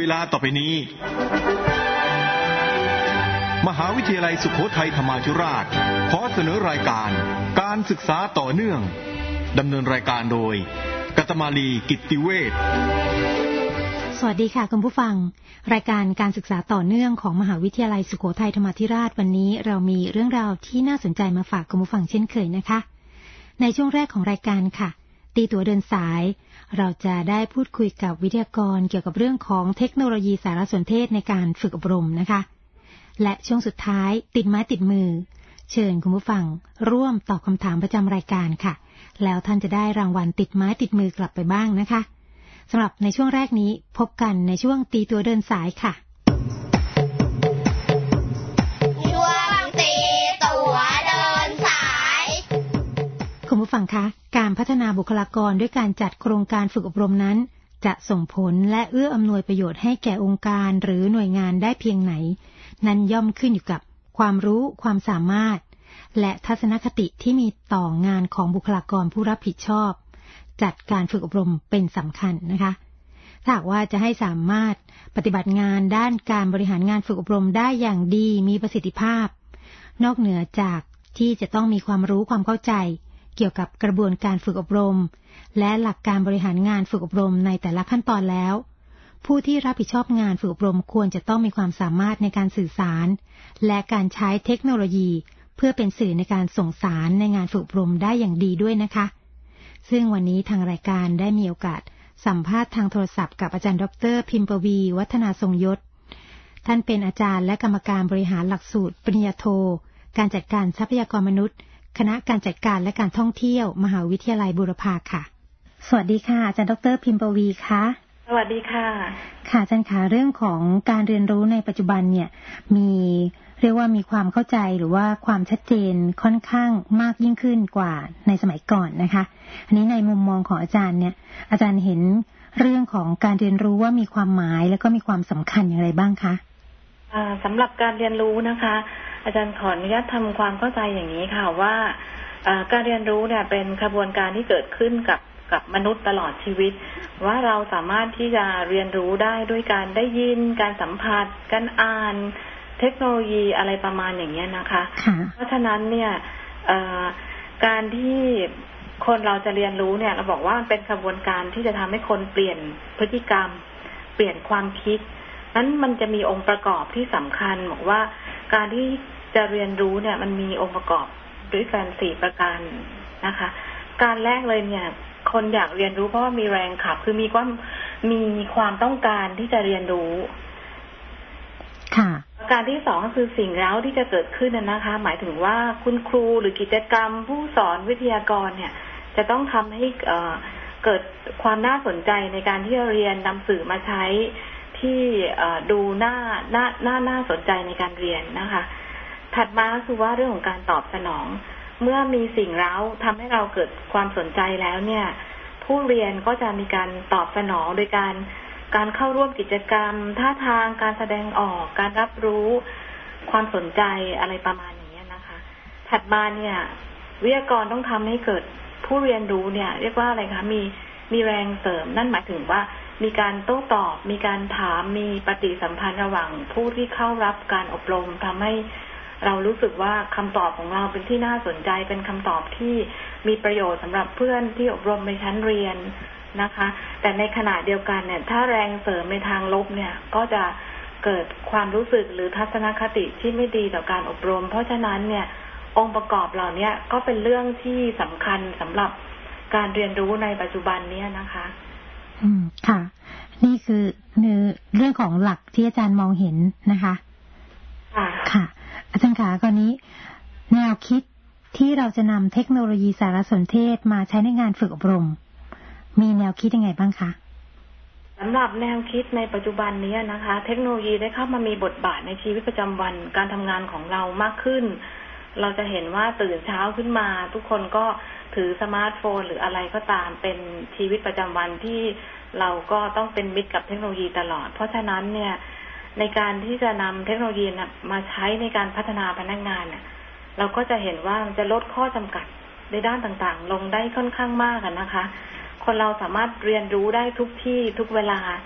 ลาต่อไปนี้มหาวิทยาลัยสุโขทัยธรรมาธิราชขอเสนอรายการการศึกษาต่อเนื่องดำเนินรายการโดยกัตมาลีกิตติเวชสวัสดีค่ะคุณผู้ฟังรายการการศึกษาต่อเนื่องของมหาวิทยาลัยสุโขทัยธรรมาธิราชวันนี้เรามีเรื่องราวที่น่าสนใจมาฝากคุณผู้ฟังเช่นเคยนะคะในช่วงแรกของรายการค่ะตีตั๋วเดินสายเราจะได้พูดคุยกับวิทยากรเกี่ยวกับเรื่องของเทคโนโลยีสารสนเทศในการฝึกอบรมนะคะและช่วงสุดท้ายติดไม้ติดมือเชิญคุณผู้ฟังร่วมตอบคำถามประจำรายการค่ะแล้วท่านจะได้รางวัลติดไม้ติดมือกลับไปบ้างนะคะสำหรับในช่วงแรกนี้พบกันในช่วงตีตั๋วเดินสายค่ะช่วงตีตั๋วเดินสายคุณผู้ฟังคะการพัฒนาบุคลากรด้วยการจัดโครงการฝึกอบรมนั้นจะส่งผลและเอื้ออำนวยประโยชน์ให้แก่องค์การหรือหน่วยงานได้เพียงไหนนั้นย่อมขึ้นอยู่กับความรู้ความสามารถและทัศนคติที่มีต่องานของบุคลากรผู้รับผิดชอบจัดการฝึกอบรมเป็นสำคัญนะคะถ้าหากว่าจะให้สามารถปฏิบัติงานด้านการบริหารงานฝึกอบรมได้อย่างดีมีประสิทธิภาพนอกเหนือจากที่จะต้องมีความรู้ความเข้าใจเกี่ยวกับกระบวนการฝึกอบรมและหลักการบริหารงานฝึกอบรมในแต่ละขั้นตอนแล้วผู้ที่รับผิดชอบงานฝึกอบรมควรจะต้องมีความสามารถในการสื่อสารและการใช้เทคโนโลยีเพื่อเป็นสื่อในการส่งสารในงานฝึกอบรมได้อย่างดีด้วยนะคะซึ่งวันนี้ทางรายการได้มีโอกาสสัมภาษณ์ทางโทรศัพท์กับอาจารย์ดร.พิมปวีวัฒนาทรงยศท่านเป็นอาจารย์และกรรมการบริหารหลักสูตรปริญญาโทการจัดการทรัพยากรมนุษย์คณะการจัดการและการท่องเที่ยวมหาวิทยาลัยบูรพาค่ะสวัสดีค่ะอาจารย์ดร.พิมปวีค่ะสวัสดีค่ะค่ะอาจารย์คะเรื่องของการเรียนรู้ในปัจจุบันเนี่ยเรียกว่ามีความเข้าใจหรือว่าความชัดเจนค่อนข้างมากยิ่งขึ้นกว่าในสมัยก่อนนะคะอันนี้ในมุมมองของอาจารย์เนี่ยอาจารย์เห็นเรื่องของการเรียนรู้ว่ามีความหมายแล้วก็มีความสำคัญอย่างไรบ้างคะสำหรับการเรียนรู้นะคะอาจารย์ขออนุญาตทำความเข้าใจอย่างนี้ค่ะว่าการเรียนรู้เนี่ยเป็นกระบวนการที่เกิดขึ้นกับมนุษย์ตลอดชีวิตว่าเราสามารถที่จะเรียนรู้ได้ด้วยการได้ยินการสัมผัสการอ่านเทคโนโลยีอะไรประมาณอย่างนี้นะคะเพราะฉะนั้นเนี่ยการที่คนเราจะเรียนรู้เนี่ยเราบอกว่ามันเป็นกระบวนการที่จะทำให้คนเปลี่ยนพฤติกรรมเปลี่ยนความคิดนั้นมันจะมีองค์ประกอบที่สำคัญบอกว่าการที่จะเรียนรู้เนี่ยมันมีองค์ประกอบด้วยกัน4ประการนะคะการแรกเลยเนี่ยคนอยากเรียนรู้เพราะว่ามีแรงขับคือมีความต้องการที่จะเรียนรู้ค่ะการที่2ก็คือสิ่งเร้าที่จะเกิดขึ้นนะคะหมายถึงว่าคุณครูหรือกิจกรรมผู้สอนวิทยากรเนี่ยจะต้องทำให้เกิดความน่าสนใจในการที่จะเรียนนำสื่อมาใช้ที่ดูน่าสนใจในการเรียนนะคะถัดมาคือว่าเรื่องของการตอบสนองเมื่อมีสิ่งเร้าทำให้เราเกิดความสนใจแล้วเนี่ยผู้เรียนก็จะมีการตอบสนองโดยการเข้าร่วมกิจกรรมท่าทางการแสดงออกการรับรู้ความสนใจอะไรประมาณนี้นะคะถัดมาเนี่ยวิทยากรต้องทำให้เกิดผู้เรียนรู้เนี่ยเรียกว่าอะไรคะมีแรงเสริมนั่นหมายถึงว่ามีการโต้ตอบมีการถามมีปฏิสัมพันธ์ระหว่างผู้ที่เข้ารับการอบรมทำให้เรารู้สึกว่าคำตอบของเราเป็นที่น่าสนใจเป็นคำตอบที่มีประโยชน์สำหรับเพื่อนที่อบรมในชั้นเรียนนะคะแต่ในขณะเดียวกันเนี่ยถ้าแรงเสริมในทางลบเนี่ยก็จะเกิดความรู้สึกหรือทัศนคติที่ไม่ดีต่อการอบรมเพราะฉะนั้นเนี่ยองค์ประกอบเหล่านี้ก็เป็นเรื่องที่สำคัญสำหรับการเรียนรู้ในปัจจุบันนี้นะคะค่ะนี่คือเรื่องของหลักที่อาจารย์มองเห็นนะคะค่ะอาจารย์คะก่อนนี้แนวคิดที่เราจะนำเทคโนโลยีสารสนเทศมาใช้ในงานฝึกอบรมมีแนวคิดยังไงบ้างคะสำหรับแนวคิดในปัจจุบันนี้นะคะเทคโนโลยีได้เข้ามามีบทบาทในชีวิตประจำวันการทำงานของเรามากขึ้นเราจะเห็นว่าตื่นเช้าขึ้นมาทุกคนก็ถือสมาร์ทโฟนหรืออะไรก็ตามเป็นชีวิตประจำวันที่เราก็ต้องเป็นมิตรกับเทคโนโลยีตลอดเพราะฉะนั้นเนี่ยในการที่จะนำเทคโนโลยีมาใช้ในการพัฒนาพนักงานเนี่ยเราก็จะเห็นว่ามันจะลดข้อจำกัดในด้านต่างๆลงได้ค่อนข้างมากนะคะคนเราสามารถเรียนรู้ได้ทุกที่ทุกเวลา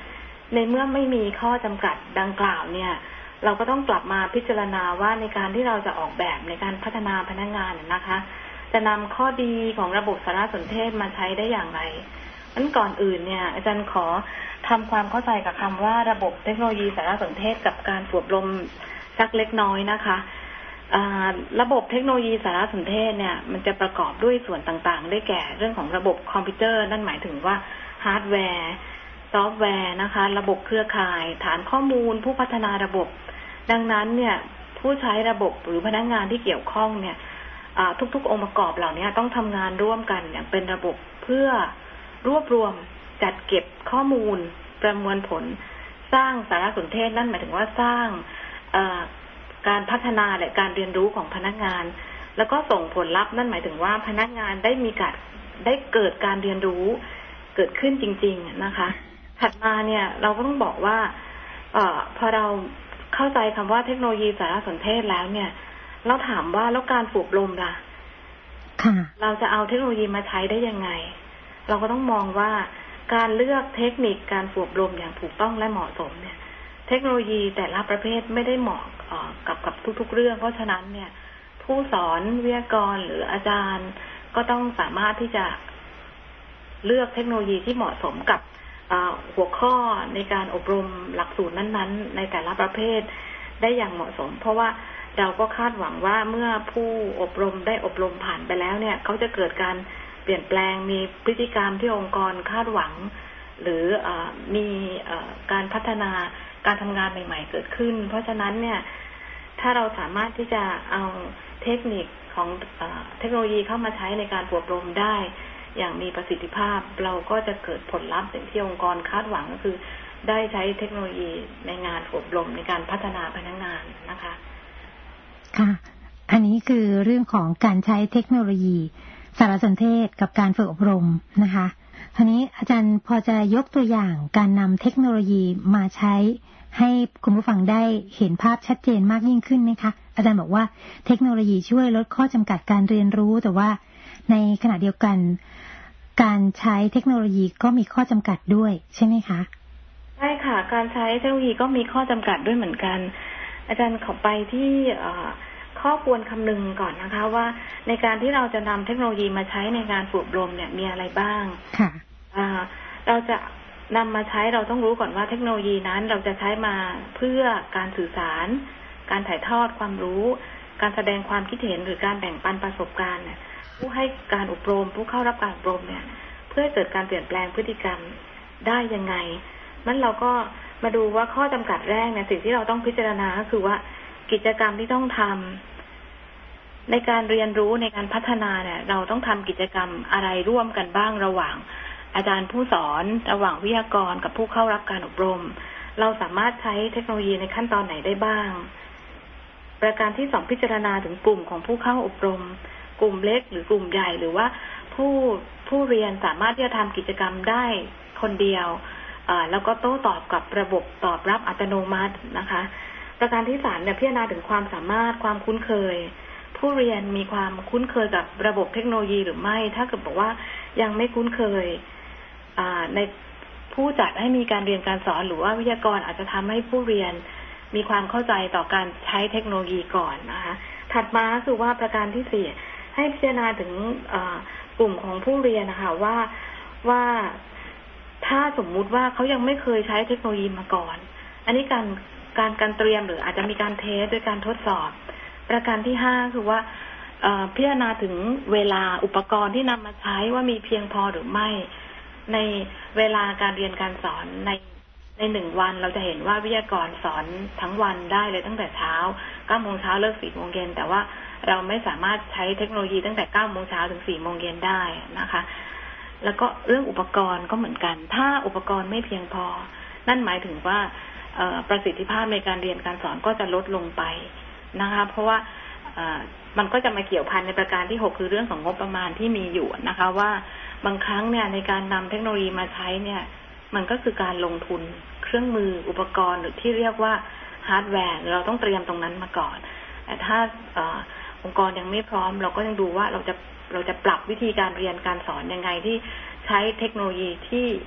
ในเมื่อไม่มีข้อจำกัดดังกล่าวเนี่ยเราก็ต้องกลับมาพิจารณาว่าในการที่เราจะออกแบบในการพัฒนาพนักงานนะคะจะนำข้อดีของระบบสารสนเทศมาใช้ได้อย่างไรนั้นก่อนอื่นเนี่ยอาจารย์ขอทำความเข้าใจกับคำว่าระบบเทคโนโลยีสารสนเทศกับการฝึกอบรมสักเล็กน้อยนะคะระบบเทคโนโลยีสารสนเทศเนี่ยมันจะประกอบด้วยส่วนต่างๆได้แก่เรื่องของระบบคอมพิวเตอร์นั่นหมายถึงว่าฮาร์ดแวร์ซอฟต์แวร์นะคะระบบเครือข่ายฐานข้อมูลผู้พัฒนาระบบดังนั้นเนี่ยผู้ใช้ระบบหรือพนักงานที่เกี่ยวข้องเนี่ยทุกๆองค์ประกอบเหล่านี้ต้องทำงานร่วมกันอย่างเป็นระบบเพื่อรวบรวมจัดเก็บข้อมูลประมวลผลสร้างสารสนเทศนั่นหมายถึงว่าสร้างการพัฒนาและการเรียนรู้ของพนักงานแล้วก็ส่งผลลัพธ์นั่นหมายถึงว่าพนักงานได้เกิดการเรียนรู้เกิดขึ้นจริงๆนะคะถัดมาเนี่ยเราก็ต้องบอกว่าพอเราเข้าใจคำว่าเทคโนโลยีสารสนเทศแล้วเนี่ยเราถามว่าแล้วการฝึกอบรมล่ะเราจะเอาเทคโนโลยีมาใช้ได้ยังไงเราก็ต้องมองว่าการเลือกเทคนิคการฝึกอบรมอย่างถูกต้องและเหมาะสมเนี่ยเทคโนโลยีแต่ละประเภทไม่ได้เหมาะกับทุกๆเรื่องเพราะฉะนั้นเนี่ยผู้สอนวิทยากรหรืออาจารย์ก็ต้องสามารถที่จะเลือกเทคโนโลยีที่เหมาะสมกับหัวข้อในการอบรมหลักสูตรนั้นๆในแต่ละประเภทได้อย่างเหมาะสมเพราะว่าเราก็คาดหวังว่าเมื่อผู้อบรมได้อบรมผ่านไปแล้วเนี่ยเขาจะเกิดการเปลี่ยนแปลงมีพฤติกรรมที่องค์กรคาดหวังหรือมีการพัฒนาการทำงานใหม่ๆเกิดขึ้นเพราะฉะนั้นเนี่ยถ้าเราสามารถที่จะเอาเทคนิคของเทคโนโลยีเข้ามาใช้ในการอบรมได้อย่างมีประสิทธิภาพเราก็จะเกิดผลลัพธ์อย่างที่องค์กรคาดหวังก็คือได้ใช้เทคโนโลยีในงานอบรมในการพัฒนาพนักงานนะคะค่ะอันนี้คือเรื่องของการใช้เทคโนโลยีสารสนเทศกับการฝึกอบรมนะคะทีนี้อาจารย์พอจะยกตัวอย่างการนำเทคโนโลยีมาใช้ให้คุณผู้ฟังได้เห็นภาพชัดเจนมากยิ่งขึ้นไหมคะอาจารย์บอกว่าเทคโนโลยีช่วยลดข้อจำกัดการเรียนรู้แต่ว่าในขณะเดียวกันการใช้เทคโนโลยีก็มีข้อจำกัดด้วยใช่ไหมคะใช่ค่ะการใช้เทคโนโลยีก็มีข้อจำกัดด้วยเหมือนกันอาจารย์ขอไปที่ข้อควรคำนึงก่อนนะคะว่าในการที่เราจะนำเทคโนโลยีมาใช้ในงานฝึกอบรมเนี่ยมีอะไรบ้างค่ะเราจะนำมาใช้เราต้องรู้ก่อนว่าเทคโนโลยีนั้นเราจะใช้มาเพื่อการสื่อสารการถ่ายทอดความรู้การแสดงความคิดเห็นหรือการแบ่งปันประสบการณ์เนี่ยผู้ให้การอบรมผู้เข้ารับการอบรมเนี่ยเพื่อให้เกิดการเปลี่ยนแปลงพฤติกรรมได้ยังไงนั้นเราก็มาดูว่าข้อจำกัดแรกเนี่ยสิ่งที่เราต้องพิจารณาก็คือว่ากิจกรรมที่ต้องทำในการเรียนรู้ในการพัฒนาเนี่ยเราต้องทำกิจกรรมอะไรร่วมกันบ้างระหว่างอาจารย์ผู้สอนระหว่างวิทยากรกับผู้เข้ารับการอบรมเราสามารถใช้เทคโนโลยีในขั้นตอนไหนได้บ้างประการที่2พิจารณาถึงกลุ่มของผู้เข้าอบรมกลุ่มเล็กหรือกลุ่มใหญ่หรือว่าผู้เรียนสามารถที่จะทำกิจกรรมได้คนเดียวแล้วก็โต้ตอบกับระบบตอบรับอัตโนมัตินะคะประการที่3เนี่ยพิจารณาถึงความสามารถความคุ้นเคยผู้เรียนมีความคุ้นเคยกับระบบเทคโนโลยีหรือไม่ถ้าเกิดบอกว่ายังไม่คุ้นเคยในผู้จัดให้มีการเรียนการสอนหรือว่าวิทยากรอาจจะทำให้ผู้เรียนมีความเข้าใจต่อการใช้เทคโนโลยีก่อนนะคะถัดมาคือว่าประการที่4ให้พิจารณาถึงกลุ่มของผู้เรียนนะคะว่าถ้าสมมุติว่าเขายังไม่เคยใช้เทคโนโลยีมาก่อนอันนี้การเตรียมหรืออาจจะมีการเทสด้วยการทดสอบประการที่5คือว่าพิจารณาถึงเวลาอุปกรณ์ที่นำมาใช้ว่ามีเพียงพอหรือไม่ในเวลาการเรียนการสอนใน1วันเราจะเห็นว่าวิทยากรสอนทั้งวันได้เลยตั้งแต่เช้า 9 โมงเช้าเลิก 4 โมงเย็นแต่ว่าเราไม่สามารถใช้เทคโนโลยีตั้งแต่ 9 โมงเช้าถึง 4 โมงเย็นได้นะคะแล้วก็เรื่องอุปกรณ์ก็เหมือนกันถ้าอุปกรณ์ไม่เพียงพอนั่นหมายถึงว่าประสิทธิภาพในการเรียนการสอนก็จะลดลงไปนะคะเพราะว่ามันก็จะมาเกี่ยวพันในประการที่6คือเรื่องของงบประมาณที่มีอยู่นะคะว่าบางครั้งเนี่ยในการนำเทคโนโลยีมาใช้เนี่ยมันก็คือการลงทุนเครื่องมืออุปกรณ์หรือที่เรียกว่าฮาร์ดแวร์เราต้องเตรียมตรงนั้นมาก่อนแต่ถ้าองค์กรยังไม่พร้อมเราก็ยังดูว่าเราจะปรับวิธีการเรียนการสอนยังไงที่ใช้เทคโนโลยีที่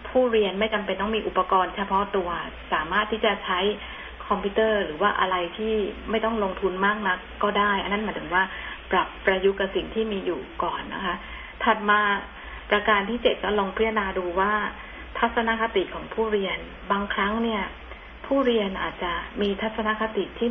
ผู้เรียนไม่จำเป็นต้องมีอุปกรณ์เฉพาะตัวสามารถที่จะใช้คอมพิวเตอร์หรือว่าอะไรที่ไม่ต้องลงทุนมากนักก็ได้อันนั้นหมายถึงว่าปรับประยุกต์กับสิ่งที่มีอยู่ก่อนนะคะถัดมาประการที่7ก็ลองพิจารณาดูว่าทัศนคติของผู้เรียนบางครั้งเนี่ยผู้เรียนอาจจะมีทัศนคติที่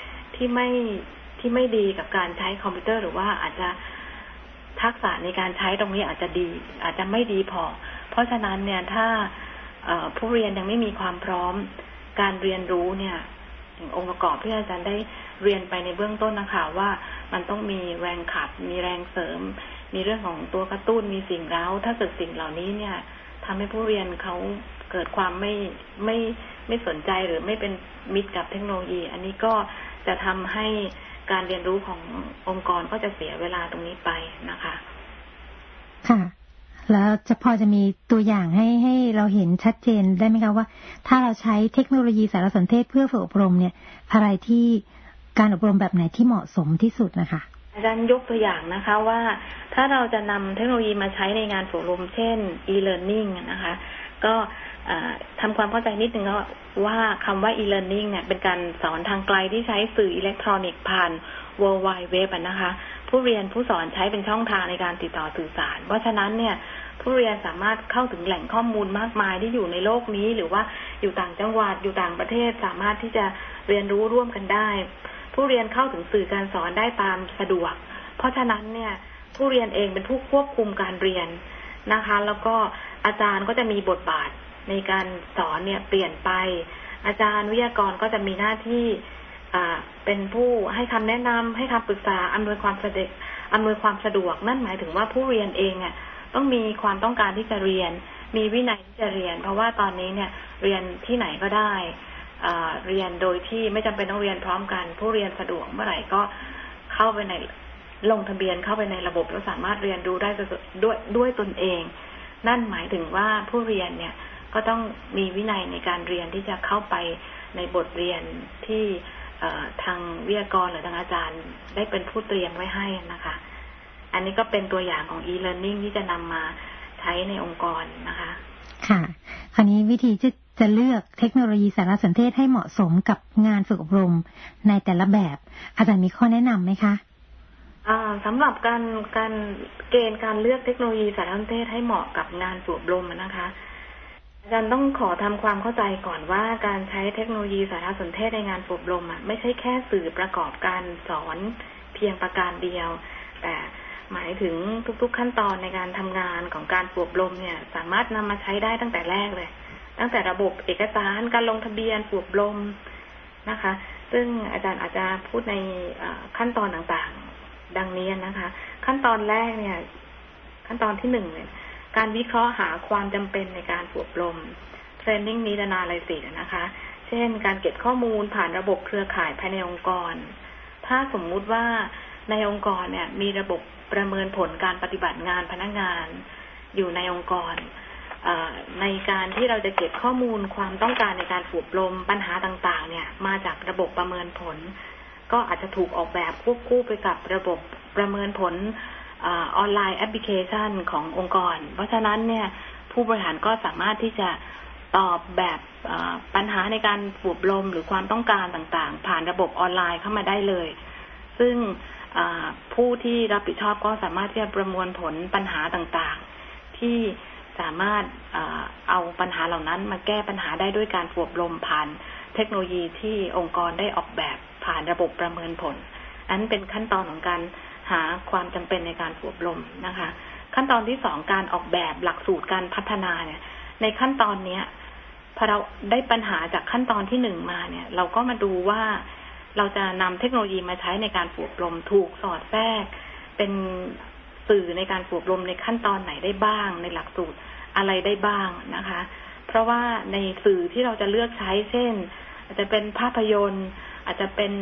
ไม่ดีกับการใช้คอมพิวเตอร์หรือว่าอาจจะทักษะในการใช้ตรงนี้อาจจะไม่ดีพอเพราะฉะนั้นเนี่ยถ้าผู้เรียนยังไม่มีความพร้อมการเรียนรู้เนี่ยองค์ประกอบที่อาจารย์ได้เรียนไปในเบื้องต้นนะคะว่ามันต้องมีแรงขับมีแรงเสริมมีเรื่องของตัวกระตุ้นมีสิ่งเร้าถ้าเกิดสิ่งเหล่านี้เนี่ยทำให้ผู้เรียนเขาเกิดความไม่สนใจหรือไม่เป็นมิตรกับเทคโนโลยีอันนี้ก็จะทำให้การเรียนรู้ขององค์กรก็จะเสียเวลาตรงนี้ไปนะคะค่ะแล้วพอจะมีตัวอย่างให้เราเห็นชัดเจนได้ไหมคะว่าถ้าเราใช้เทคโนโลยีสารสนเทศเพื่อฝึกอบรมเนี่ยอะไรที่การอบรมแบบไหนที่เหมาะสมที่สุดนะคะอาจารย์ยกตัวอย่างนะคะว่าถ้าเราจะนำเทคโนโลยีมาใช้ในงานฝึกอบรมเช่น e-learning นะคะก็ทำความเข้าใจนิดนึงว่าคำว่า e-learning เนี่ยเป็นการสอนทางไกลที่ใช้สื่ออิเล็กทรอนิกส์ผ่าน World Wide Web นะคะผู้เรียนผู้สอนใช้เป็นช่องทางในการติดต่อสื่อสารเพราะฉะนั้นเนี่ยผู้เรียนสามารถเข้าถึงแหล่งข้อมูลมากมายที่อยู่ในโลกนี้หรือว่าอยู่ต่างจังหวัดอยู่ต่างประเทศสามารถที่จะเรียนรู้ร่วมกันได้ผู้เรียนเข้าถึงสื่อการสอนได้ตามสะดวกเพราะฉะนั้นเนี่ยผู้เรียนเองเป็นผู้ควบคุมการเรียนนะคะแล้วก็อาจารย์ก็จะมีบทบาทในการสอนเนี่ยเปลี่ยนไปอาจารย์วิทยากรก็จะมีหน้าที่เป็นผู้ให้คำแนะนำให้คำปรึกษาอำนวยความสะดวกนั่นหมายถึงว่าผู้เรียนเองเนี่ยต้องมีความต้องการที่จะเรียนมีวินัยที่จะเรียนเพราะว่าตอนนี้เนี่ยเรียนที่ไหนก็ได้เรียนโดยที่ไม่จำเป็นต้องเรียนพร้อมกันผู้เรียนสะดวกเมื่อไหร่ก็เข้าไปในลงทะเบียนเข้าไปในระบบแล้วสามารถเรียนรู้ได้ด้วยตนเองนั่นหมายถึงว่าผู้เรียนเนี่ยก็ต้องมีวินัยในการเรียนที่จะเข้าไปในบทเรียนที่ทางวิทยากรหรือทางอาจารย์ได้เป็นผู้เตรียมไว้ให้นะคะอันนี้ก็เป็นตัวอย่างของ e-learning ที่จะนำมาใช้ในองค์กรนะคะค่ะคราวนี้วิธีจะเลือกเทคโนโลยีสารสนเทศให้เหมาะสมกับงานฝึกอบรมในแต่ละแบบอาจารย์มีข้อแนะนำไหมคะสำหรับการเกณฑ์การเลือกเทคโนโลยีสารสนเทศให้เหมาะกับงานฝึกอบรมนะคะอาจารย์ต้องขอทำความเข้าใจก่อนว่าการใช้เทคโนโลยีสารสนเทศในงานฝึกอบรมไม่ใช่แค่สื่อประกอบการสอนเพียงประการเดียวแต่หมายถึงทุกๆขั้นตอนในการทำงานของการฝึกอบรมเนี่ยสามารถนำมาใช้ได้ตั้งแต่แรกเลยตั้งแต่ระบบเอกสารการลงทะเบียนฝึกอบรมนะคะซึ่งอาจารย์อาจจะพูดในขั้นตอนต่างๆดังนี้นะคะขั้นตอนแรกเนี่ยขั้นตอนที่1เนี่ยการวิเคราะห์หาความจำเป็นในการฝึกอบรม Training Need Analysis นะคะเช่นการเก็บข้อมูลผ่านระบบเครือข่ายภายในองค์กรถ้าสมมุติว่าในองค์กรเนี่ยมีระบบประเมินผลการปฏิบัติงานพนักงานอยู่ในองค์กรในการที่เราจะเก็บข้อมูลความต้องการในการฝึกอบรมปัญหาต่างๆเนี่ยมาจากระบบประเมินผลก็อาจจะถูกออกแบบควบคู่ไปกับระบบประเมินผลออนไลน์แอปพลิเคชันขององค์กรเพราะฉะนั้นเนี่ยผู้บริหารก็สามารถที่จะตอบแบบปัญหาในการฝึกอบรมหรือความต้องการต่างๆผ่านระบบออนไลน์เข้ามาได้เลยซึ่งผู้ที่รับผิดชอบก็สามารถที่จะประมวลผลปัญหาต่างๆที่สามารถเอาปัญหาเหล่านั้นมาแก้ปัญหาได้ด้วยการฝึกอบรมผ่านเทคโนโลยีที่องค์กรได้ออกแบบผ่านระบบประเมินผลอันเป็นขั้นตอนของการหาความจำเป็นในการฝึกอบรมนะคะขั้นตอนที่2การออกแบบหลักสูตรการพัฒนาเนี่ยในขั้นตอนนี้พอเราได้ปัญหาจากขั้นตอนที่1มาเนี่ยเราก็มาดูว่าเราจะนำเทคโนโลยีมาใช้ในการฝึกอบรมถูกสอดแทรกเป็นสื่อในการฝึกอบรมในขั้นตอนไหนได้บ้างในหลักสูตรอะไรได้บ้างนะคะเพราะว่าในสื่อที่เราจะเลือกใช้เช่นอาจจะเป็นภาพยนตร์อาจจะเป็น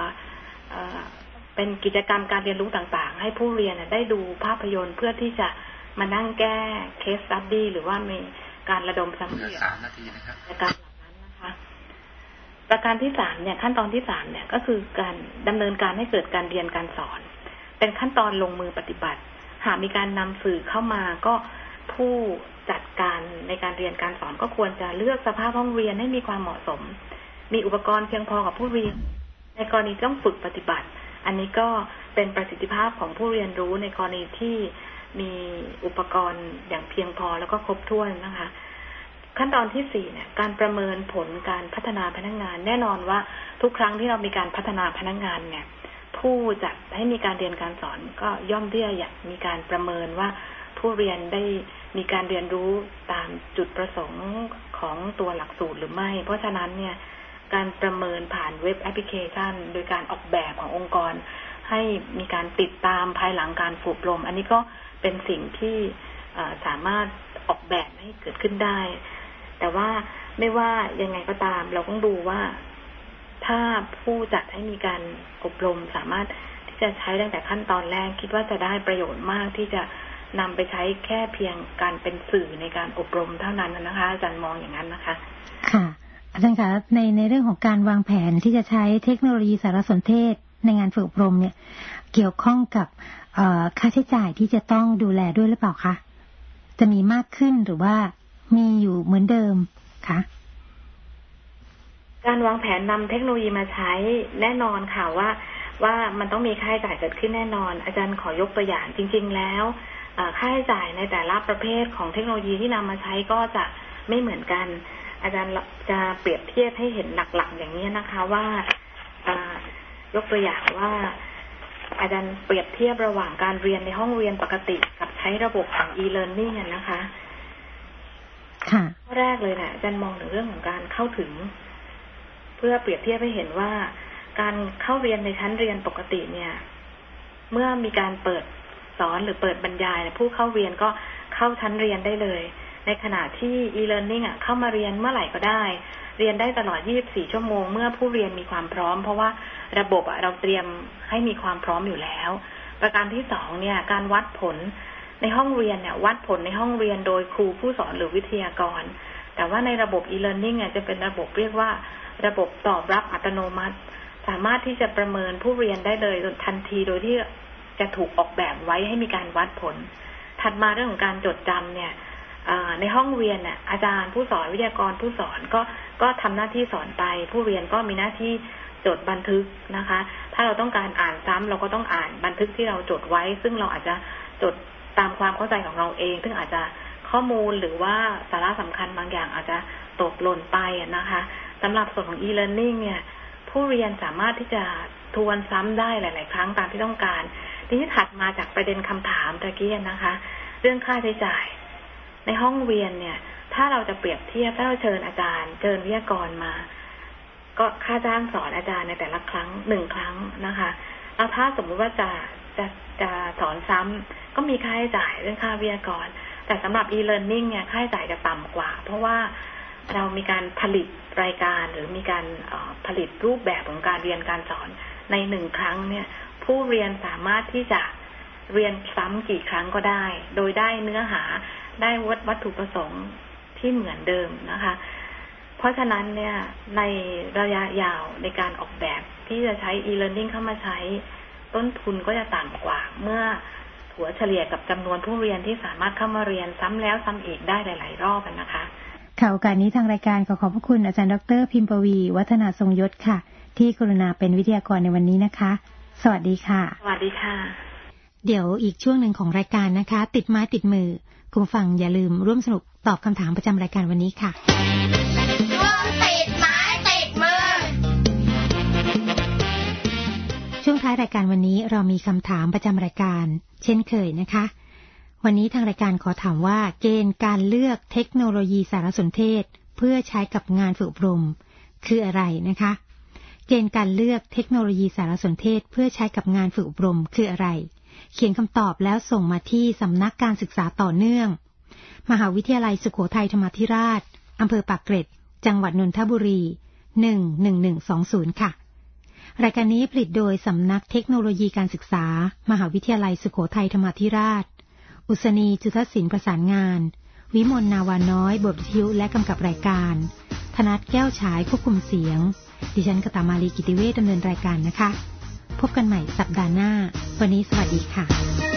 เป็นกิจกรรมการเรียนรู้ต่างๆให้ผู้เรียนได้ดูภาพยนตร์เพื่อที่จะมานั่งแก้เคสสตั๊ดดี้หรือว่ามีการระดมสมอง3 นาทีนะครับในการเหล่านั้นนะคะประการที่3เนี่ยขั้นตอนที่3เนี่ยก็คือการดำเนินการให้เกิดการเรียนการสอนเป็นขั้นตอนลงมือปฏิบัติหากมีการนำสื่อเข้ามาก็ผู้จัดการในการเรียนการสอนก็ควรจะเลือกสภาพห้องเรียนให้มีความเหมาะสมมีอุปกรณ์เพียงพอกับผู้เรียนในกรณีต้องฝึกปฏิบัติอันนี้ก็เป็นประสิทธิภาพของผู้เรียนรู้ในกรณีที่มีอุปกรณ์อย่างเพียงพอแล้วก็ครบถ้วนนะคะขั้นตอนที่4เนี่ยการประเมินผลการพัฒนาพนักงานแน่นอนว่าทุกครั้งที่เรามีการพัฒนาพนักงานเนี่ยผู้จัดให้มีการเรียนการสอนก็ย่อมที่จะอยากมีการประเมินว่าผู้เรียนได้มีการเรียนรู้ตามจุดประสงค์ของตัวหลักสูตรหรือไม่เพราะฉะนั้นเนี่ยการประเมินผ่านเว็บแอปพลิเคชันโดยการออกแบบขององค์กรให้มีการติดตามภายหลังการฝึกอบรมอันนี้ก็เป็นสิ่งที่สามารถออกแบบให้เกิดขึ้นได้แต่ว่าไม่ว่ายังไงก็ตามเราต้องดูว่าถ้าผู้จัดให้มีการอบรมสามารถที่จะใช้ตั้งแต่ขั้นตอนแรกคิดว่าจะได้ประโยชน์มากที่จะนำไปใช้แค่เพียงการเป็นสื่อในการอบรมเท่านั้นนะคะอาจารย์มองอย่างนั้นนะคะค่ะอาจารย์คะในเรื่องของการวางแผนที่จะใช้เทคโนโลยีสารสนเทศในงานฝึกอบรมเนี่ยเกี่ยวข้องกับค่าใช้จ่ายที่จะต้องดูแลด้วยหรือเปล่าคะจะมีมากขึ้นหรือว่ามีอยู่เหมือนเดิมคะการวางแผนนำเทคโนโลยีมาใช้แน่นอนค่ะว่ามันต้องมีค่าใช้จ่ายเกิดขึ้นแน่นอนอาจารย์ขอยกตัวอย่างจริงๆแล้วค่าใช้จ่ายในแต่ละประเภทของเทคโนโลยีที่นำมาใช้ก็จะไม่เหมือนกันอาจารย์จะเปรียบเทียบให้เห็นหลักๆอย่างนี้นะคะว่ายกตัวอย่างว่าอาจารย์เปรียบเทียบระหว่างการเรียนในห้องเรียนปกติกับใช้ระบบของ e-learning นะคะข้อแรกเลยนะอาจารย์มองถึงเรื่องของการเข้าถึงเพื่อเปรียบเทียบให้เห็นว่าการเข้าเรียนในชั้นเรียนปกติเนี่ยเมื่อมีการเปิดสอนหรือเปิดบรรยายผู้เข้าเรียนก็เข้าชั้นเรียนได้เลยในขณะที่ e-learning เข้ามาเรียนเมื่อไหร่ก็ได้เรียนได้ตลอด24ชั่วโมงเมื่อผู้เรียนมีความพร้อมเพราะว่าระบบเราเตรียมให้มีความพร้อมอยู่แล้วประการที่2เนี่ยการวัดผลในห้องเรียนเนี่ยวัดผลในห้องเรียนโดยครูผู้สอนหรือวิทยากรแต่ว่าในระบบ e-learning จะเป็นระบบเรียกว่าระบบตอบรับอัตโนมัติสามารถที่จะประเมินผู้เรียนได้เลยทันทีโดยที่จะถูกออกแบบไว้ให้มีการวัดผลถัดมาเรื่องของการจดจำเนี่ยในห้องเรียนเนี่ยอาจารย์ผู้สอนวิทยากรผู้สอนก็ทำหน้าที่สอนไปผู้เรียนก็มีหน้าที่จดบันทึกนะคะถ้าเราต้องการอ่านซ้ำเราก็ต้องอ่านบันทึกที่เราจดไว้ซึ่งเราอาจจะจดตามความเข้าใจของเราเองซึ่งอาจจะข้อมูลหรือว่าสาระสำคัญบางอย่างอาจจะตกหล่นไปนะคะสำหรับส่วนของ e-learning เนี่ยผู้เรียนสามารถที่จะทวนซ้ำได้หลายๆครั้งตามที่ต้องการทีนี้ถัดมาจากประเด็นคำถามตะกี้นะคะเรื่องค่าใช้จ่ายในห้องเรียนเนี่ยถ้าเราจะเปรียบเทียบถ้าเราเชิญอาจารย์เชิญวิทยากรมาก็ค่าจ้างสอนอาจารย์ในแต่ละครั้ง1ครั้งนะคะแล้วถ้าสมมุติว่าจะสอนซ้ำก็มีค่าใช้จ่ายเรื่องค่าวิทยากรแต่สำหรับ e-learning เนี่ยค่าใช้จ่ายจะต่ำกว่าเพราะว่าเรามีการผลิตรายการหรือมีการผลิตรูปแบบของการเรียนการสอนใน1ครั้งเนี่ยผู้เรียนสามารถที่จะเรียนซ้ำกี่ครั้งก็ได้โดยได้เนื้อหาได้วัตถุประสงค์ที่เหมือนเดิมนะคะเพราะฉะนั้นเนี่ยในระยะยาวในการออกแบบที่จะใช้ e-learning เข้ามาใช้ต้นทุนก็จะต่ำกว่าเมื่อถัวเฉลี่ยกับจำนวนผู้เรียนที่สามารถเข้ามาเรียนซ้ำแล้วซ้ำอีกได้หลายๆรอบนะคะค่ะโอกาสนี้ทางรายการขอบพระคุณอาจารย์ดร.พิมปวีวัฒนาทรงยศค่ะที่กรุณาเป็นวิทยากรในวันนี้นะคะสวัสดีค่ะสวัสดีค่ะเดี๋ยวอีกช่วงหนึ่งของรายการนะคะติดไม้ติดมือคุณฟังอย่าลืมร่วมสนุกตอบคำถามประจำรายการวันนี้ค่ะช่วงติดไม้ติดมือช่วงท้ายรายการวันนี้เรามีคำถามประจำรายการเช่นเคยนะคะวันนี้ทางรายการขอถามว่าเกณฑ์การเลือกเทคโนโลยีสารสนเทศเพื่อใช้กับงานฝึกอบรมคืออะไรนะคะเกณฑ์การเลือกเทคโนโลยีสารสนเทศเพื่อใช้กับงานฝึกอบรมคืออะไรเขียนคำตอบแล้วส่งมาที่สำนักการศึกษาต่อเนื่องมหาวิทยาลัยสุโขทัยธรรมาธิราชอำเภอปากเกร็ดจังหวัดนนทบุรี11120ค่ะรายการนี้ผลิตโดยสำนักเทคโนโลยีการศึกษามหาวิทยาลัยสุโขทัยธรรมาธิราชอุษณีจุฑศิลป์ประสานงานวิมลนาวาน้อยบทวิทยุและกำกับรายการธนัทแก้วฉายควบคุมเสียงดิฉันกตมาลีกิติเวชดำเนินรายการนะคะพบกันใหม่สัปดาห์หน้าวันนี้สวัสดีค่ะ